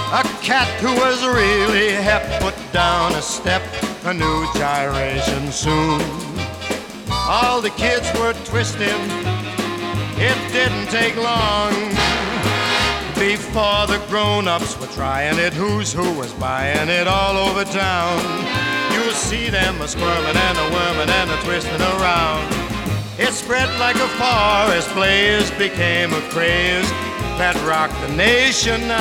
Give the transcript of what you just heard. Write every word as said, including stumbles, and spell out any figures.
A cat who was really hep put down a step, a new gyration soon. All the kids were twisting, it didn't take long before the grown-ups were trying it. Who's who was buying it all over town. You'll see them a squirming and a worming and a twisting around. It spread like a forest blaze, became a craze that rocked the nation.